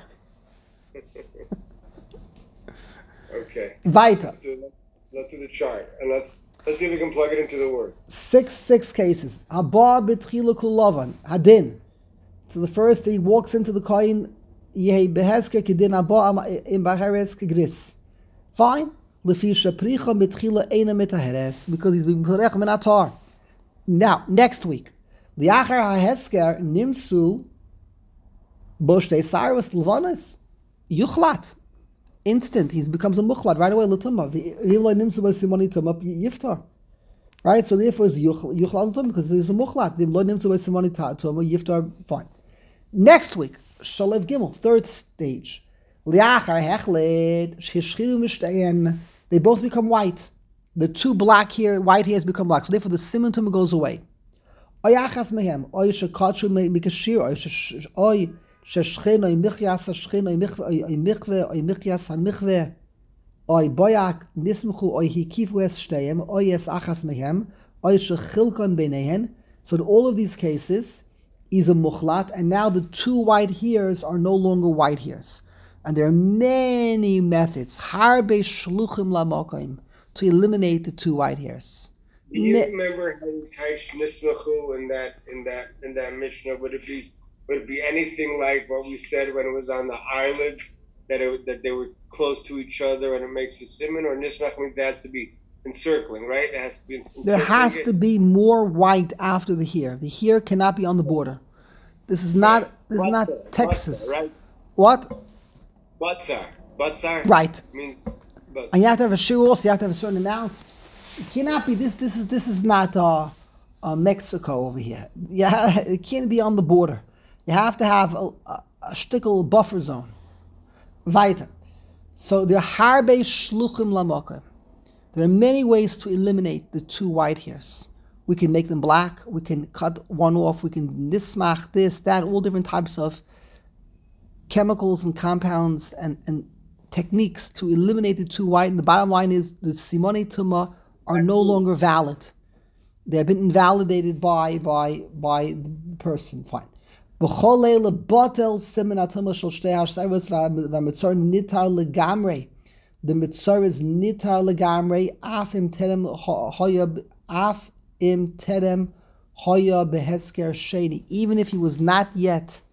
Okay. Weiter. Let's do, let's do the chart, and let's let's see if we can plug it into the word. Six six cases. Haba b'tchila kulavan hadin. So the first he walks into the coin. Yehi behesker kedin haba im baheres kegris. Fine. Lefi shapricha b'tchila eina mitaheres because he's being porech min atar. Now next week, liachar hahesker nimsu boshtei sarvus lvanis yuchlat. Instant, he becomes a muchlat right away. L'tumah v'imlo nimsu b'simoni tumah yiftar. Right, so therefore it's yuchlat l'tumah because he's a muchlat. V'imlo nimsu b'simoni tumah yiftar. Fine. Next week, shalev gimel, third stage. Liachar hechlet shishchiru mishtayen. They both become white. The two black here, white hairs become black. So therefore the siman tumah goes away. Oyachas mehem oy shekachu mikashir oy oy sheshchen oy michyas shchen oy mikve oy michyas mikve oy boyak nismchu oy hikifu es shteyem oy es achas mehem oy shechilkon beinehen. So in all of these cases is a muchlat, and now the two white hairs are no longer white hairs. And there are many methods, harbe shluchim lamokim, to eliminate the two white hairs. Do you Me- remember how Kaish Nismachu in that in that in that Mishnah? Would it be would it be anything like what we said when it was on the eyelids, that it, that they were close to each other and it makes a simon, or Nismach means it has to be encircling, right? It has to be encircling. There has it. to be more white after the hair. The hair cannot be on the border. This is not this is not Batzar, Texas. batzar, right? What? Batzar. Batzar Right. means batzar. And you have to have a shoe also, you have to have a certain amount. It cannot be this this is this is not uh, uh, Mexico over here. Yeah, it can't be on the border. You have to have a, a, a shtickle buffer zone. Weiter. So there are harbe shluchim lamoka. There are many ways to eliminate the two white hairs. We can make them black, we can cut one off, we can nismach, this, that, all different types of chemicals and compounds and, and techniques to eliminate the two white. And the bottom line is the simone tuma are no longer valid. They have been invalidated by by by the person. Fine. The mitzvah is nitar legamre af im terem hoya af im terem hoya behesker sheni. Even if he was not yet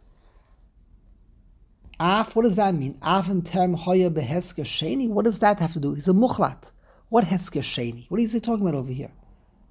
af, what does that mean? Af im terem hoya behesker sheni. What does that have to do? He's a muchlat. What hesker sheni? What is he talking about over here?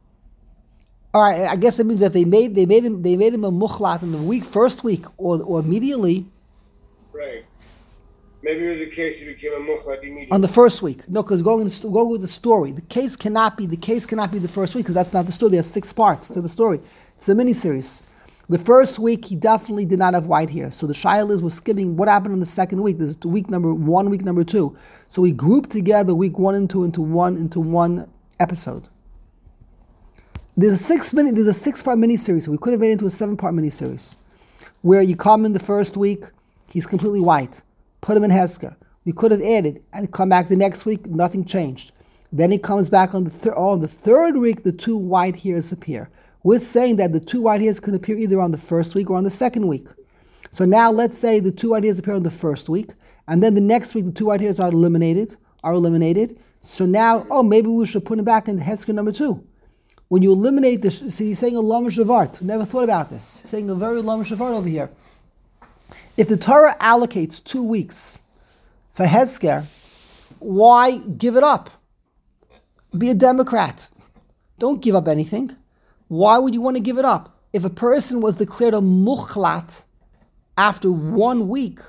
All right, I guess it means that they made they made him they made him a muchlat in the week first week or or immediately. Right. Maybe it was a case he became a muchlat immediately. On the first week. No, because going, going with the story. The case cannot be the case cannot be the first week because that's not the story. There are six parts to the story. It's a miniseries. The first week, he definitely did not have white hair. So the Shilas was skipping what happened in the second week. This is week number one, week number two. So we grouped together week one and two into one into one episode. There's a six minute, there's a six-part miniseries. So we could have made it into a seven-part miniseries. Where you come in the first week, he's completely white. Put him in Hesker. We could have added and come back the next week, nothing changed. Then he comes back on the third. Oh, on the third week, the two white hairs appear. We're saying that the two white hairs can appear either on the first week or on the second week. So now let's say the two white hairs appear on the first week, and then the next week the two white hairs are eliminated. Are eliminated. So now, oh, maybe we should put him back in Hesker number two. When you eliminate this, see, he's saying a Lama Shavart. Never thought about this. He's saying a very Lama Shavart over here. If the Torah allocates two weeks for Hesker, why give it up? Be a Democrat. Don't give up anything. Why would you want to give it up? If a person was declared a muchlat after one week,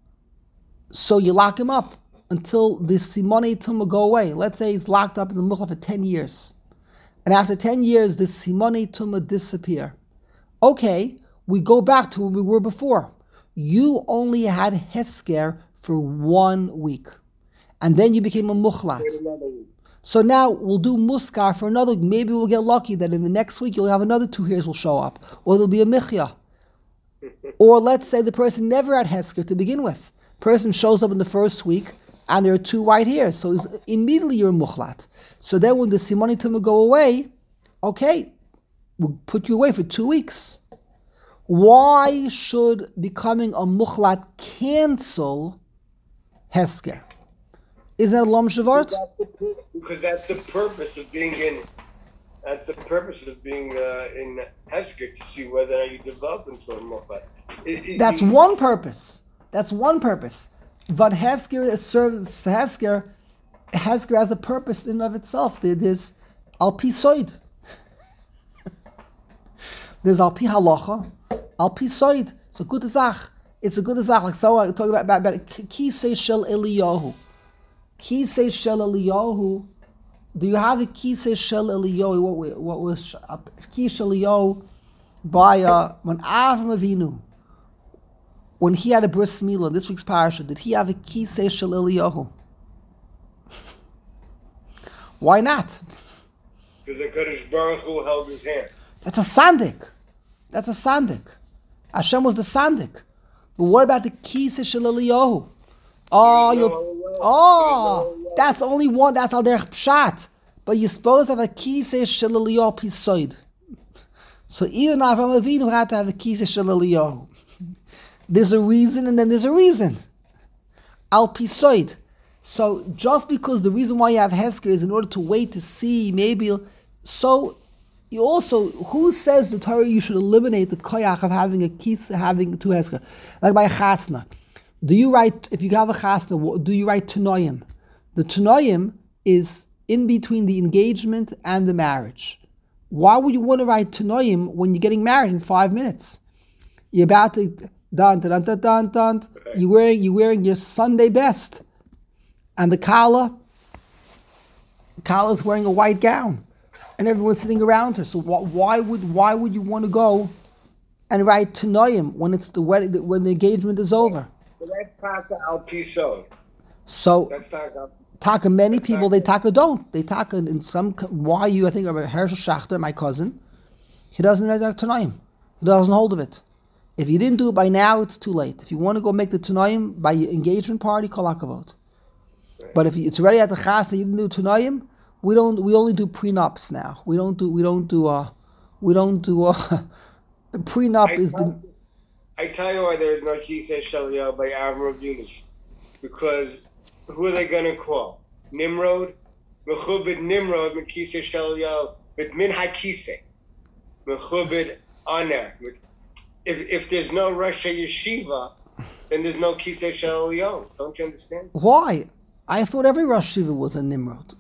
so you lock him up until the simone tumah go away. Let's say he's locked up in the muchlat for ten years. And after ten years, the simone tumah disappear. Okay, we go back to where we were before. You only had Hesker for one week. And then you became a muchlat. So now we'll do muskar for another. Maybe we'll get lucky that in the next week you'll have another two hairs will show up. Or there'll be a michya. Or let's say the person never had Hesker to begin with. Person shows up in the first week and there are two white hairs. So immediately you're a muchlat. So then when the simoni tumah go away, okay, we'll put you away for two weeks. Why should becoming a muchlat cancel Hesker? Isn't that a Lam Shavart? Because that's the purpose of being in. That's the purpose of being uh, in Hesker, to see whether or not you develop into a muchlat. That's one purpose. That's one purpose. But Hesker serves Hesker. Hesker has a purpose in and of itself. There's al pi soid. There's al pi halacha. Al pi soid. So good zach. It's a good zach. Like so, I talk about about, about kisei shel Eliyahu. Kisei shel Eliyahu. Do you have a kisei shel Eliyahu? What, what was kisei shel Eliyahu by uh, when Avram Avinu, when he had a bris milah, this week's parasha, did he have a kisei shel Eliyahu? Why not? Because the Kadosh Baruch Hu held his hand. That's a sandik. That's a sandik. Hashem was the sandik. But what about the kisei shel Eliyahu? Oh, you oh, no that's only one. That's al derech pshat. But you're supposed to have a kisei shel Eliyahu pisoid. So even Avraham Avinu had to have a kisei shel Eliyahu. There's a reason, and then there's a reason. Al pisoid. So just because the reason why you have Hesker is in order to wait to see maybe, so you also, who says the Torah you should eliminate the koyach of having a kis, having two Hesker? Like by a chasna. Do you write, if you have a chasna, do you write Tanoim? The Tanoim is in between the engagement and the marriage. Why would you want to write Tanoim when you're getting married in five minutes? You're about to, dun, dun, dun, dun, dun, you're wearing, you're wearing your Sunday best. And the Kala, Kala's wearing a white gown. And everyone's sitting around her. So why would, why would you want to go and write Tanoim when it's the wedding, when the engagement is over. So that's taka al piso. So That's taka. taka many That's people taka. they taka don't. They taka in some why you I think of Hershel Schachter, my cousin. He doesn't write Tanoim. He doesn't hold of it. If you didn't do it by now, it's too late. If you want to go make the Tanoim by your engagement party, kol hakavod. But if it's already at the chas and you didn't do Tanoim, we don't. We only do prenups now. We don't do. We don't do. Uh, we don't do. Uh, the prenup I is the. tell, I tell you why there is no Kisei Shaliyah by Avram Avinu, because who are they going to call? Nimrod, Mechubed Nimrod mit Kisei Shaliyah mit Min HaKisei, Mechubed Aner. If if there's no Rosh Yeshiva, then there's no Kisei Shaliyah. Don't you understand? Why? I thought every Rosh Shiva was a Nimrod.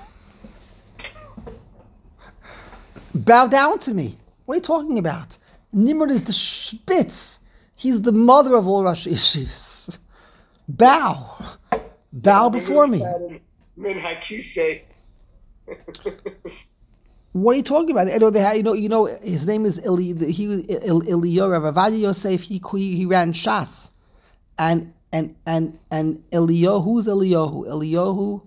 Bow down to me. What are you talking about? Nimrod is the Spitz. He's the mother of all Rosh Yeshivas. Bow. Bow before me. Min HaKisei. What are you talking about? I know they had, you know, you know, his name is Eli. He was Eliyahu Rav Avadia Yosef. He he ran Shas, and and and and Eliyahu. Who's Eliyahu? Eliyahu.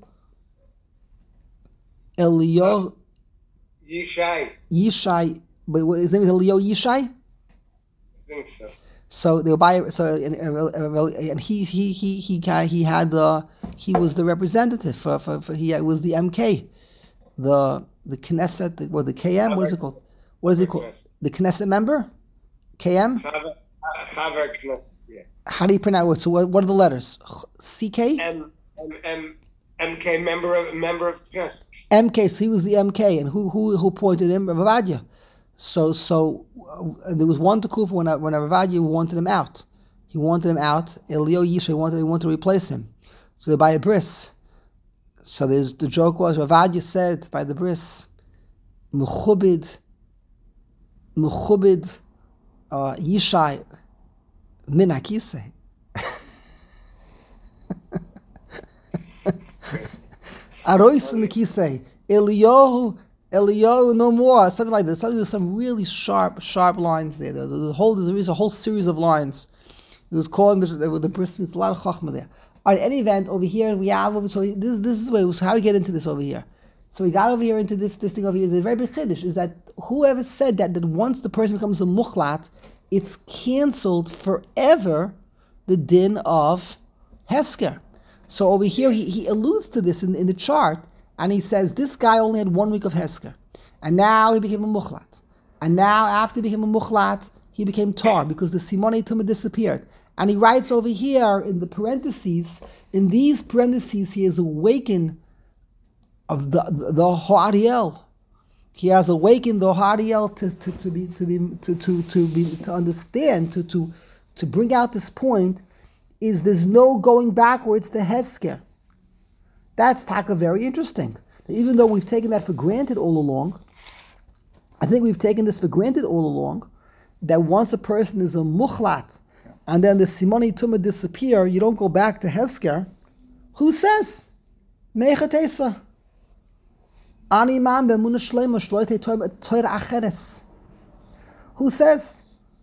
Eliyahu. Yishai. Yishai. Wait, what, his name is Eliyahu Yishai. I think so. So they were by so and, and he he he he he had the he was the representative for for, for he was the M K, the the Knesset the, or the K M, what is it called? What is it called? The Knesset member, K M. Chaver Knesset. Yeah. How do you pronounce it? So what, what are the letters? C K. M M M M K member of member of Knesset. M K. So he was the M K, and who who who appointed him? Rav Avadia. So, so uh, there was one Tekufa when when Ravadi wanted him out. He wanted him out. Eliyahu Yishai wanted he wanted to replace him. So they buy a bris. So there's the joke was Ravadi said by the bris, Mechubid, Mechubid, uh, Yishai, min hakisei. Arois in the kisei. Eliyahu. Eliyahu, no more, something like this. Something, there's some really sharp, sharp lines there. There's a whole, there's a whole series of lines. It was called the, the, the bris. It's a lot of chachma there. All right, any event over here we have. So this, this is way. So how we get into this over here? So we got over here into this, this thing over here. Is a very big chiddush. Is that whoever said that that once the person becomes a muchlat, it's canceled forever. The din of hesker. So over here he, he alludes to this in, in the chart. And he says, this guy only had one week of Hesker. And now he became a Mukhlat. And now, after he became a Mukhlat, he became Tar, because the Simone Tumah disappeared. And he writes over here, in the parentheses, in these parentheses, he has awakened of the the Ha'ariel. He has awakened the Ha'ariel to, to, to be to be to, to, to be to understand, to, to, to bring out this point, is there's no going backwards to Hesker. That's taka very interesting. Even though we've taken that for granted all along, I think we've taken this for granted all along, that once a person is a mukhlat, and then the simoni tumah disappear, you don't go back to hesker. Who says? Meichatesa. Ani man be'emunah shleima shloitei Torah acheres. Who says?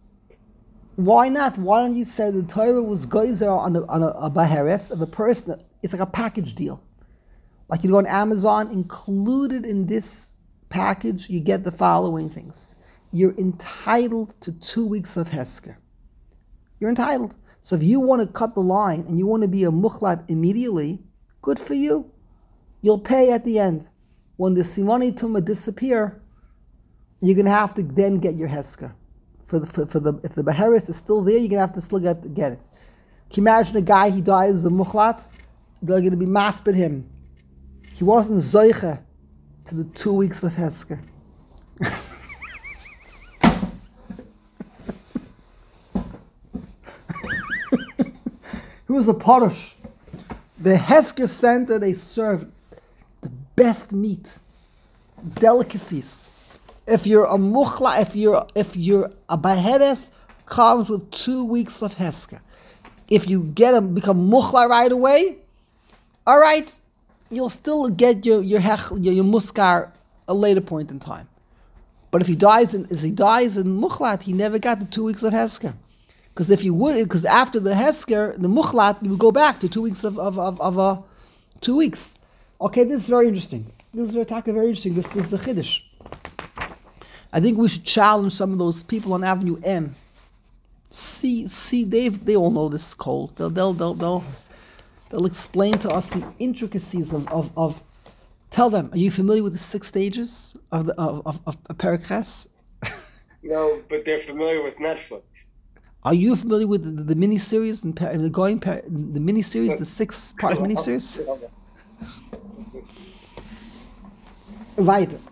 Why not? Why don't you say the Torah was geyser on a, on a, a baheres of a person? It's like a package deal. Like you go on Amazon, included in this package, you get the following things. You're entitled to two weeks of Hesker. You're entitled. So if you want to cut the line and you want to be a mukhlat immediately, good for you. You'll pay at the end. When the simoni tumah disappear, you're going to have to then get your Hesker. For the, for, for the, if the baheris is still there, you're going to have to still get, get it. Can you imagine a guy, he dies as a mukhlat? They're going to be maspid him. He wasn't zoiche to the two weeks of Hesker. He was a porush. The Hesker Center, they served the best meat, delicacies. If you're a mukhla, if you're if you're a baheres, comes with two weeks of Hesker. If you get a become mukhla right away, all right. You'll still get your your hech, your, your muskar a later point in time. But if he dies in, if he dies in Mukhlat, he never got the two weeks of Hesker. Because if you would, because after the Hesker, the Mukhlat, you would go back to two weeks of of of, of uh, two weeks. Okay, this is very interesting. This is very, very interesting. This, this is the Chiddush. I think we should challenge some of those people on Avenue M. See, see, they they all know this code. They'll they'll they'll they'll, they'll explain to us the intricacies of, of of. Tell them, are you familiar with the six stages of the of of, of Perikhes? No, but they're familiar with Netflix. Are you familiar with the, the, the miniseries and the going the miniseries, the six part miniseries? Weiter.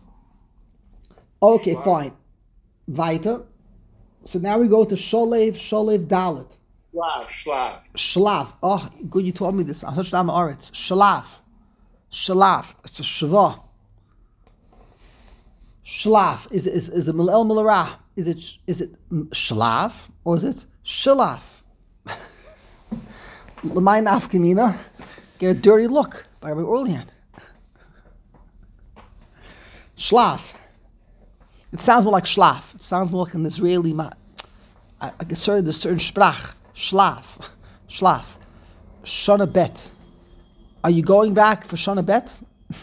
Okay, fine. Weiter. So now we go to Sholev, Sholev Dalet. Shlav, Shlav. Shlav. Oh, good, you told me this. I'm such an Aretz. Shlav. Shlav. It's a Shva. Shlav. Is it is is it Malel Malarah? Is it is it Shlav or is it Shlav? L'may nafkamina. Get a dirty look by Rabbi Orlian. Shlav. It sounds more like Shlaf. It sounds more like an Israeli, like a certain, a certain sprach. Shlaf. Shlaf. Shana Bet. Are you going back for Shana Bet?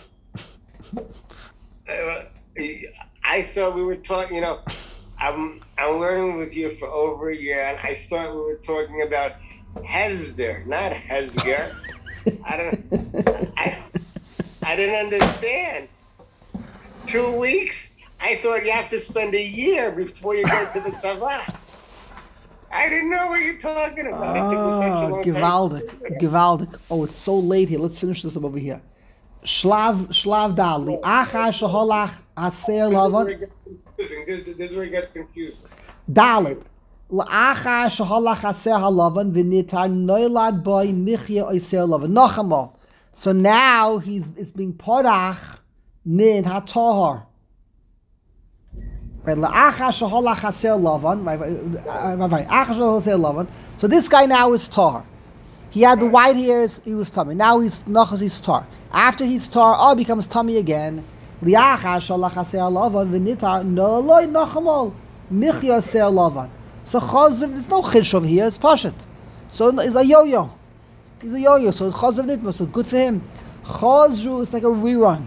uh, I thought we were talking, you know, I'm I'm learning with you for over a year, and I thought we were talking about Hesder, not Hesger. I don't, I, I didn't understand. Two weeks? I thought you have to spend a year before you go to the Tzava. I didn't know what you're talking about. It took me such a Oh, long gewaldig, time. gewaldig. Oh, it's so late here. Let's finish this up over here. Shlav, Shlav Dal. Li acha sheholach aser lavan. This this is where it gets confusing. Dalet. Li acha sheholach aser halavan v'nitar noilad boy michya oiser lavan. Nochamal. So now he's it's being podach min hatohar. Right, la'acha sheholach haser lavan. Right, right, acha sheholach haser lavan. So this guy now is tar. He had the white hairs. He was tummy. Now he's nachas. He's tar. After he's tar, oh, becomes tummy again. Li'acha sheholach haser lavan v'nitar no loy nachamol michya haser lavan. So chazav, there's no chiddush over here. It's pashat. So it's a yo-yo. He's a yo-yo. So it's chazav nitma. So good for him. Chazru is like a rerun.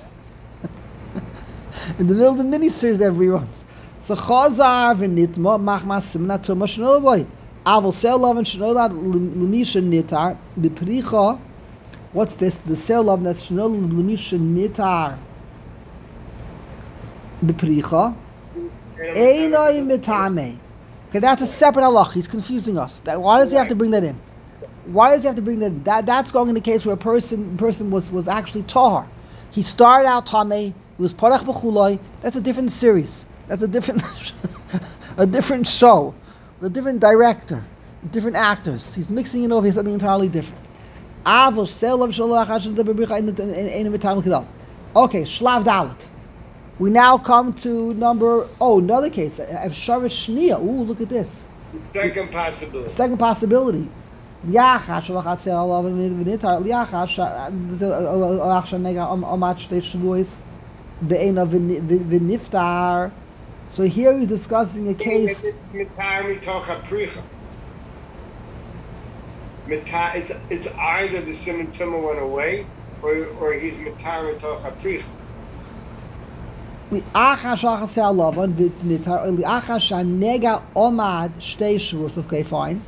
In the middle of the miniseries, they have reruns. So Chazar v'nitma machmas simna tuma shnol boy. Aval serlov and shnolad l'misha nitar b'pricha. What's this? The serlov that's shnol l'misha nitar b'pricha. Einoi mitame. Okay, that's a separate halach. He's confusing us. That, why does he have to bring that in? Why does he have to bring that in? That, that's going in the case where a person person was, was actually tahar. He started out tameh. He was parach b'chuloi. That's a different series. That's a different, a different show, a different director, different actors. He's mixing it over. He's something entirely different. Okay, Shlav Dalet. We now come to number. Oh, another case. Sharish Shnia. Ooh, look at this. Second possibility. Second possibility. Liachash lachatzel alav v'nitar liachash alach shanega amat shtei shvuos be'ena v'niftar. So here he's discussing a case. Mitar mitoch hapricha. Mitar. It's it's either the Simon Tumah went away, or or he's mitar mitoch hapricha. Liachash lachatzel alav v'nitar liachash shanega amat shtei shvuos. Okay, fine.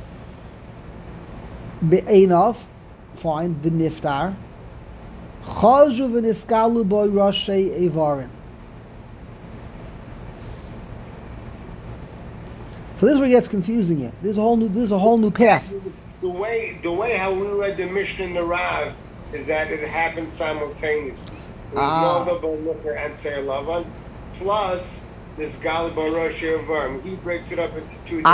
Be'enov, fine, v'niftar. Chazhu v'niskalu boy roshei evarim. So this is where it gets confusing here. This is a whole new. This is a whole new path. The way the way how we read the Mishnah in the Rav is that it happened simultaneously. There was no Looker and Seir Lavan, plus this Gali boy roshei evarim. He breaks it up into two different.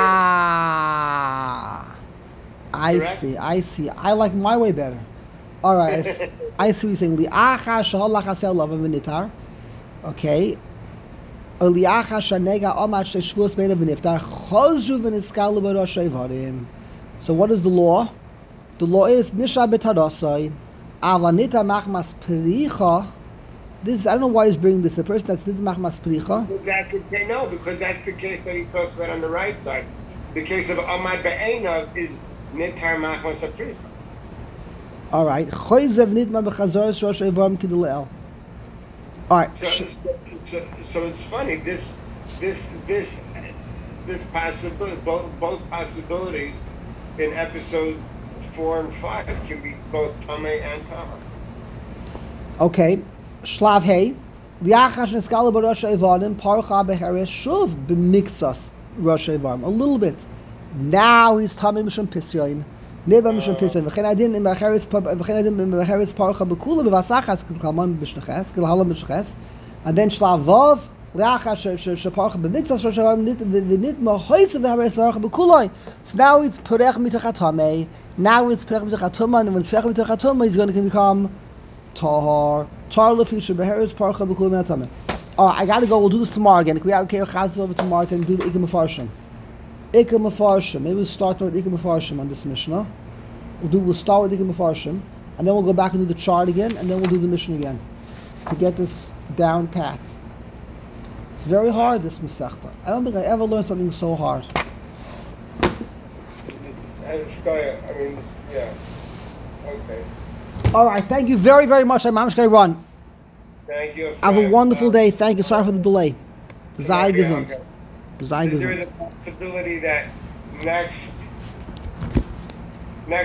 Ah. I Correct? see, I see. I like my way better. All right, I see, I see what you're saying. Li'acha sheholach haser lavan v'nitar. Okay. Li'acha shanega amat shtei shvuos be'ena v'niftar. Chazru v'niskalu b'roshei evarim. So what is the law? The law is nisha b'tarosai. Avanita machmas pericha This I don't know why he's bringing this. The person that's nitmach maspricha. That's okay. No, because that's the case that he talks about on the right side. The case of Amad Be'enav is nitar machmas apricha. All right. Choyzev nitma b'chazoros rosh evarim kidulel. All right. So, so, so, so it's funny. This, this, this, this possibility, both both possibilities in episode four and five can be both tamei and tama. Okay. Shlav hey. Liachash neskala b'rosh evarim parcha becheres shuv b'miktsas rosh evarim. A little bit. Now he's tamei mishum pisyoin. Neba mishum pisyoin. V'chen adin in becheres v'chen adin in becheres parcha b'kula b'vasachas k'chalman b'shneches k'lhalam b'shneches. And then Shlav vav liachash sheparcha b'miktsas rosh evarim v'nitma choyzev becheres parcha b'kuloi. So now it's perech mitach tamei. Now it's perech mitach tumah, and when it's perech mitach tumah, he's going to become tahar. Tahar lefisha beheres parcha b'kul me'atameh. All right, I gotta go. We'll do this tomorrow again. Can we have okay, chazal over tomorrow and do the Iker Mefarshim? Iker Mefarshim. Maybe we'll start with Iker Mefarshim on this Mishnah. We'll do. We'll start with Iker Mefarshim, and then we'll go back and do the chart again, and then we'll do the Mishnah again to get this down pat. It's very hard, this Masechta. I don't think I ever learned something so hard. It's, I mean, it's, yeah. Okay. All right, thank you very, very much. I'm just going to run. Thank you. Have a wonderful uh, day. Thank you. Sorry for the delay. Sei gesund. Sei There gesund. is a possibility that next